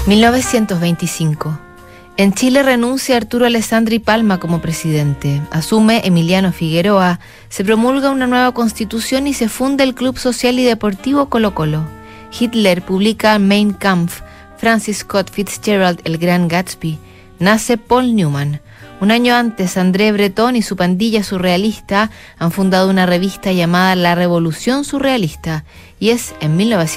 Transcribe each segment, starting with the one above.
1925. En Chile renuncia Arturo Alessandri Palma como presidente. Asume Emiliano Figueroa. Se promulga una nueva constitución y se funda el Club Social y Deportivo Colo-Colo. Hitler publica Mein Kampf. Francis Scott Fitzgerald, El Gran Gatsby. Nace Paul Newman. Un año antes, André Breton y su pandilla surrealista han fundado una revista llamada La Revolución Surrealista, y es en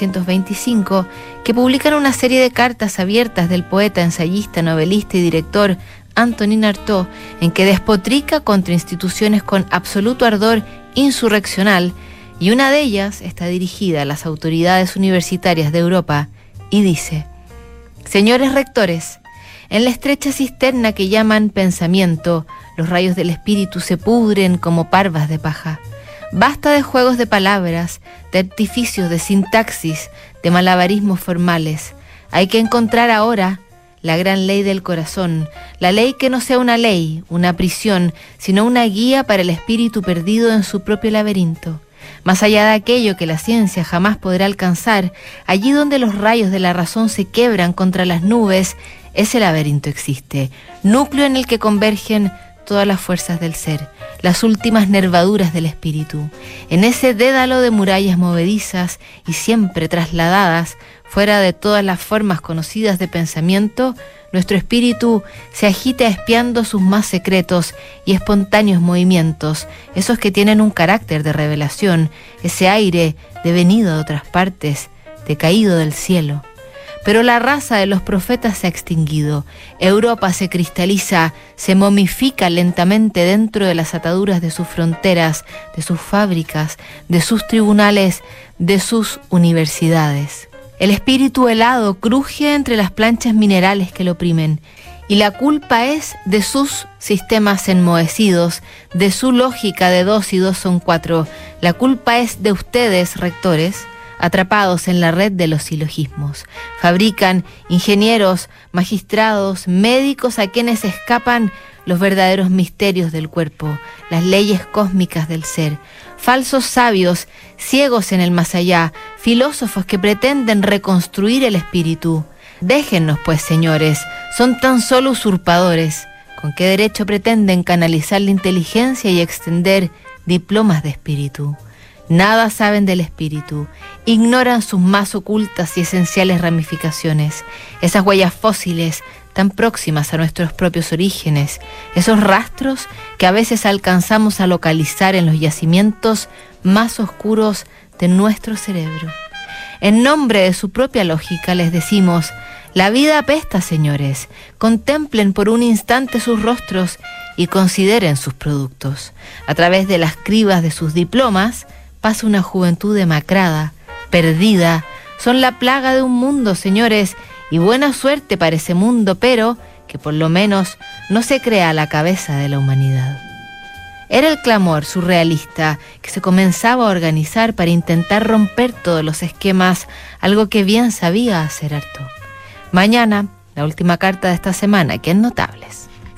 1925 que publican una serie de cartas abiertas del poeta, ensayista, novelista y director Antonin Artaud, en que despotrica contra instituciones con absoluto ardor insurreccional, y una de ellas está dirigida a las autoridades universitarias de Europa y dice: «Señores rectores, en la estrecha cisterna que llaman pensamiento, los rayos del espíritu se pudren como parvas de paja. Basta de juegos de palabras, de artificios de sintaxis, de malabarismos formales. Hay que encontrar ahora la gran ley del corazón, la ley que no sea una ley, una prisión, sino una guía para el espíritu perdido en su propio laberinto. Más allá de aquello que la ciencia jamás podrá alcanzar, allí donde los rayos de la razón se quebran contra las nubes, ese laberinto existe, núcleo en el que convergen todas las fuerzas del ser, las últimas nervaduras del espíritu. En ese dédalo de murallas movedizas y siempre trasladadas, fuera de todas las formas conocidas de pensamiento, nuestro espíritu se agita espiando sus más secretos y espontáneos movimientos, esos que tienen un carácter de revelación, ese aire devenido de otras partes, decaído del cielo. Pero la raza de los profetas se ha extinguido. Europa se cristaliza, se momifica lentamente dentro de las ataduras de sus fronteras, de sus fábricas, de sus tribunales, de sus universidades. El espíritu helado cruje entre las planchas minerales que lo oprimen, y la culpa es de sus sistemas enmohecidos, de su lógica de 2 y 2 son 4. La culpa es de ustedes, rectores, atrapados en la red de los silogismos. Fabrican ingenieros, magistrados, médicos a quienes escapan los verdaderos misterios del cuerpo, las leyes cósmicas del ser. Falsos sabios, ciegos en el más allá, filósofos que pretenden reconstruir el espíritu. Déjennos pues, señores, son tan solo usurpadores. ¿Con qué derecho pretenden canalizar la inteligencia y extender diplomas de espíritu? Nada saben del espíritu, ignoran sus más ocultas y esenciales ramificaciones, esas huellas fósiles tan próximas a nuestros propios orígenes, esos rastros que a veces alcanzamos a localizar en los yacimientos más oscuros de nuestro cerebro. En nombre de su propia lógica les decimos: la vida apesta, señores, contemplen por un instante sus rostros y consideren sus productos. A través de las cribas de sus diplomas pasa una juventud demacrada, perdida. Son la plaga de un mundo, señores, y buena suerte para ese mundo, pero que por lo menos no se crea a la cabeza de la humanidad. Era el clamor surrealista que se comenzaba a organizar para intentar romper todos los esquemas, algo que bien sabía hacer Artaud. Mañana, la última carta de esta semana, que es Notables.